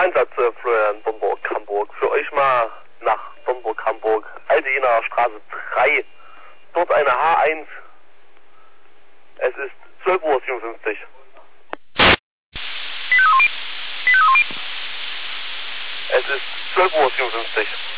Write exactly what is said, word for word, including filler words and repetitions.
Einsatz, äh, Florian Domburg-Hamburg. Für euch mal nach Domburg-Hamburg. Alte Jenaer Straße drei. Dort eine H eins. Es ist zwölf Uhr siebenundfünfzig. Es ist zwölf Uhr siebenundfünfzig.